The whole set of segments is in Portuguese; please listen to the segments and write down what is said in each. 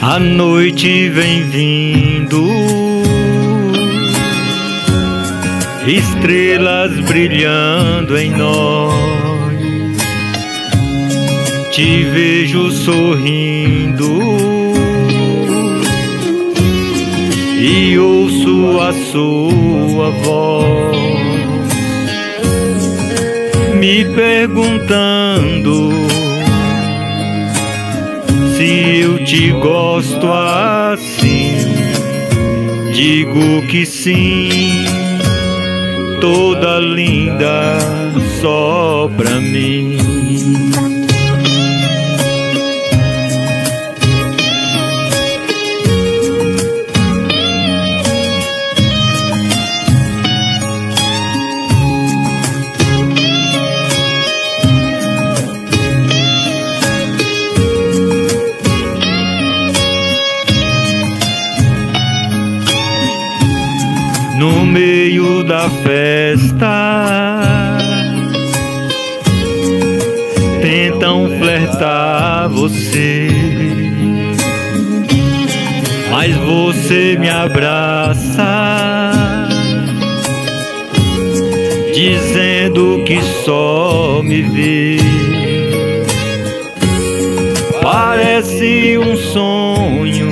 A noite vem vindo, estrelas brilhando em nós. Te vejo sorrindo e ouço a sua voz me perguntando se eu te gosto assim. Digo que sim, toda linda só pra mim. No meio da festa tentam flertar você, mas você me abraça, dizendo que só me vê. Parece um sonho,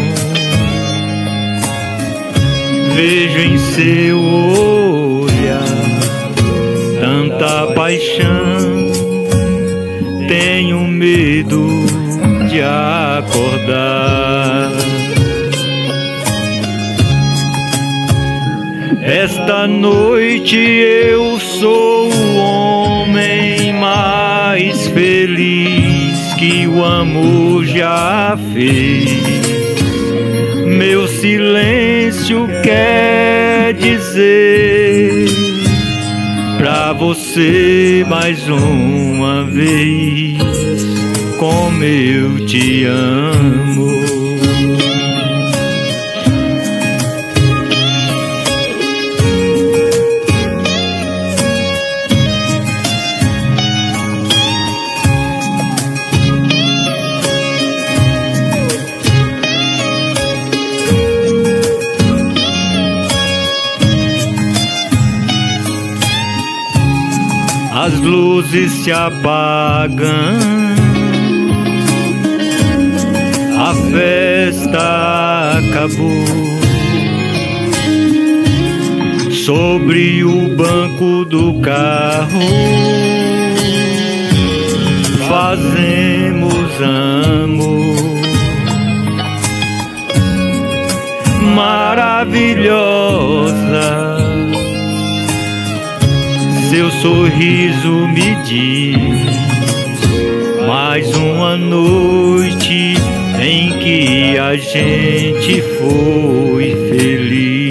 vejo em seu olhar tanta paixão, tenho medo de acordar. Esta noite eu sou o homem mais feliz que o amor já fez. Meu silêncio quer dizer pra você mais uma vez como eu te amo. As luzes se apagam, a festa acabou. Sobre o banco do carro fazemos amor. Maravilhosa, seu sorriso me diz mais uma noite em que a gente foi feliz.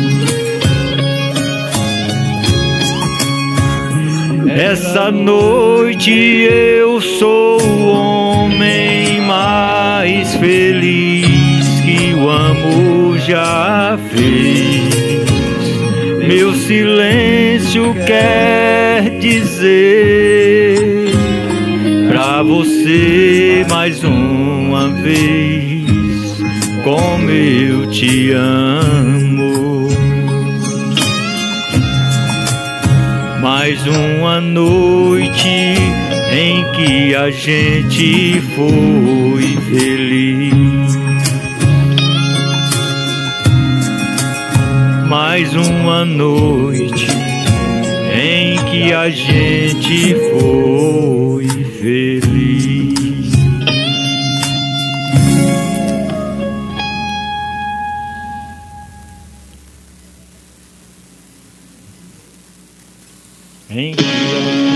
Essa noite eu sou o homem mais feliz que o amor já fez. Meu silêncio quer dizer pra você mais uma vez como eu te amo. Mais uma noite em que a gente foi feliz. Mais uma noite em que a gente foi feliz. Em que